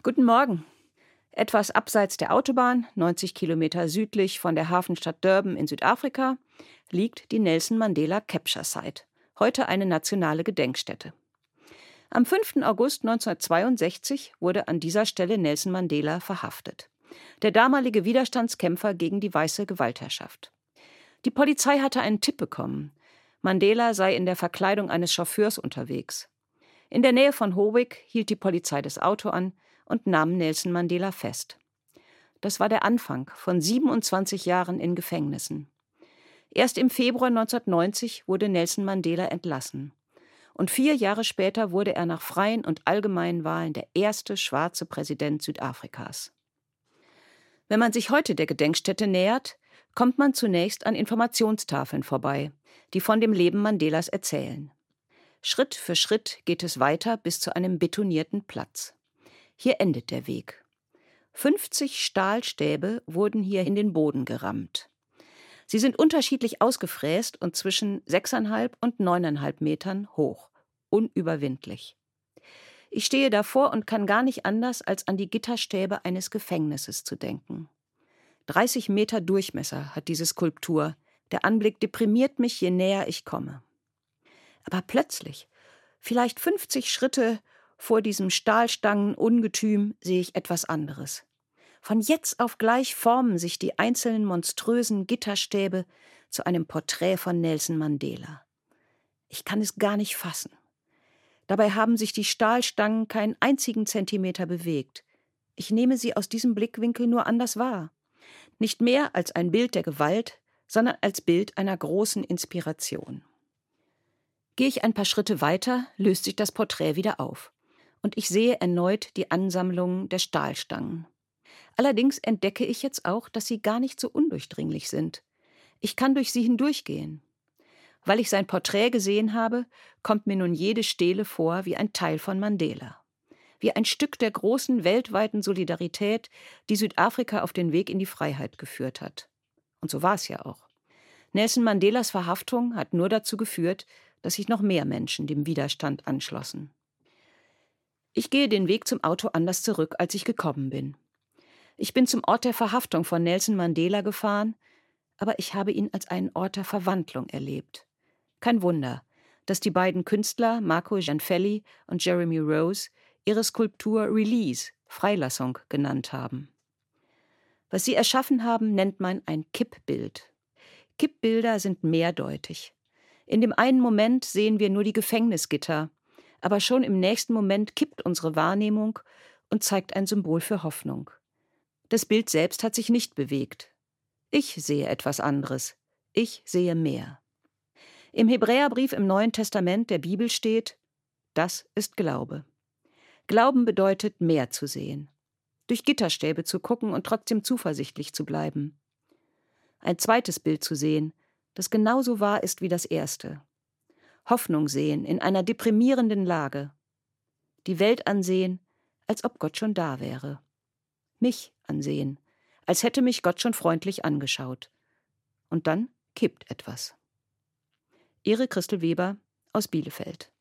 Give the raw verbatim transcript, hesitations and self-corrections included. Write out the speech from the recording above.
Guten Morgen. Etwas abseits der Autobahn, neunzig Kilometer südlich von der Hafenstadt Durban in Südafrika, liegt die Nelson Mandela Capture Site, heute eine nationale Gedenkstätte. Am fünften August neunzehnhundertzweiundsechzig wurde an dieser Stelle Nelson Mandela verhaftet, der damalige Widerstandskämpfer gegen die weiße Gewaltherrschaft. Die Polizei hatte einen Tipp bekommen. Mandela sei in der Verkleidung eines Chauffeurs unterwegs. In der Nähe von Howick hielt die Polizei das Auto an und nahm Nelson Mandela fest. Das war der Anfang von siebenundzwanzig Jahren in Gefängnissen. Erst im Februar neunzehnhundertneunzig wurde Nelson Mandela entlassen. Und vier Jahre später wurde er nach freien und allgemeinen Wahlen der erste schwarze Präsident Südafrikas. Wenn man sich heute der Gedenkstätte nähert, kommt man zunächst an Informationstafeln vorbei, die von dem Leben Mandelas erzählen. Schritt für Schritt geht es weiter bis zu einem betonierten Platz. Hier endet der Weg. fünfzig Stahlstäbe wurden hier in den Boden gerammt. Sie sind unterschiedlich ausgefräst und zwischen sechseinhalb und neuneinhalb Metern hoch, unüberwindlich. Ich stehe davor und kann gar nicht anders, als an die Gitterstäbe eines Gefängnisses zu denken. dreißig Meter Durchmesser hat diese Skulptur. Der Anblick deprimiert mich, je näher ich komme. Aber plötzlich, vielleicht fünfzig Schritte vor diesem Stahlstangenungetüm, sehe ich etwas anderes. Von jetzt auf gleich formen sich die einzelnen monströsen Gitterstäbe zu einem Porträt von Nelson Mandela. Ich kann es gar nicht fassen. Dabei haben sich die Stahlstangen keinen einzigen Zentimeter bewegt. Ich nehme sie aus diesem Blickwinkel nur anders wahr. Nicht mehr als ein Bild der Gewalt, sondern als Bild einer großen Inspiration. Gehe ich ein paar Schritte weiter, löst sich das Porträt wieder auf. Und ich sehe erneut die Ansammlung der Stahlstangen. Allerdings entdecke ich jetzt auch, dass sie gar nicht so undurchdringlich sind. Ich kann durch sie hindurchgehen. Weil ich sein Porträt gesehen habe, kommt mir nun jede Stele vor wie ein Teil von Mandela. Wie ein Stück der großen weltweiten Solidarität, die Südafrika auf den Weg in die Freiheit geführt hat. Und so war es ja auch. Nelson Mandelas Verhaftung hat nur dazu geführt, dass sich noch mehr Menschen dem Widerstand anschlossen. Ich gehe den Weg zum Auto anders zurück, als ich gekommen bin. Ich bin zum Ort der Verhaftung von Nelson Mandela gefahren, aber ich habe ihn als einen Ort der Verwandlung erlebt. Kein Wunder, dass die beiden Künstler Marco Gianfelli und Jeremy Rose ihre Skulptur Release, Freilassung, genannt haben. Was sie erschaffen haben, nennt man ein Kippbild. Kippbilder sind mehrdeutig. In dem einen Moment sehen wir nur die Gefängnisgitter, aber schon im nächsten Moment kippt unsere Wahrnehmung und zeigt ein Symbol für Hoffnung. Das Bild selbst hat sich nicht bewegt. Ich sehe etwas anderes. Ich sehe mehr. Im Hebräerbrief im Neuen Testament der Bibel steht: Das ist Glaube. Glauben bedeutet, mehr zu sehen. Durch Gitterstäbe zu gucken und trotzdem zuversichtlich zu bleiben. Ein zweites Bild zu sehen, das genauso wahr ist wie das erste. Hoffnung sehen in einer deprimierenden Lage. Die Welt ansehen, als ob Gott schon da wäre. Mich ansehen, als hätte mich Gott schon freundlich angeschaut. Und dann kippt etwas. Ihre Christel Weber aus Bielefeld.